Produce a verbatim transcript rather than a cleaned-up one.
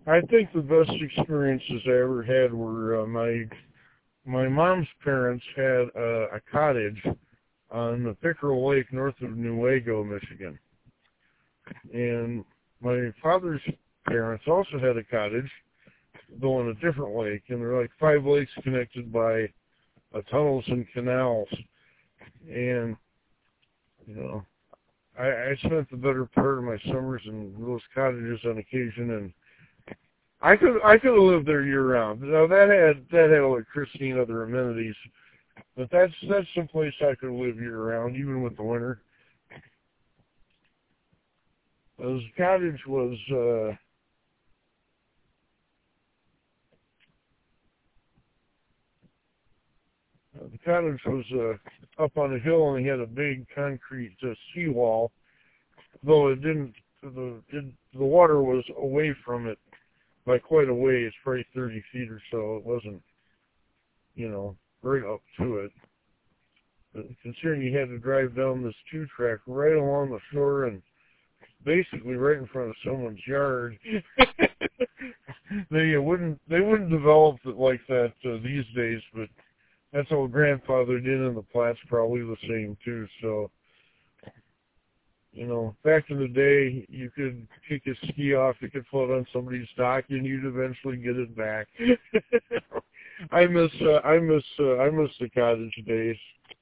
I think the best experiences I ever had were uh, my my mom's parents had a, a cottage on the Pickerel Lake north of Newaygo, Michigan. And my father's parents also had a cottage, though on a different lake, and there are like five lakes connected by uh, tunnels and canals. And, you know, I, I spent the better part of my summers in those cottages on occasion, and I could I could have lived there year round. Now that had that had electricity and other amenities, but that's that's some place I could live year round, even with the winter. This cottage was uh, the cottage was uh, up on a hill, and he had a big concrete uh, seawall. Though it didn't, the it, the water was away from it by quite a ways, probably thirty feet or so. It wasn't, you know, right up to it. But considering you had to drive down this two track right along the shore and basically right in front of someone's yard, they wouldn't they wouldn't develop it like that uh, these days. But that's how grandfather did, and the Platt's probably the same too. So, you know, back in the day, you could kick a ski off, it could float on somebody's dock, and you'd eventually get it back. I miss, uh, I miss, uh, I miss the cottage days.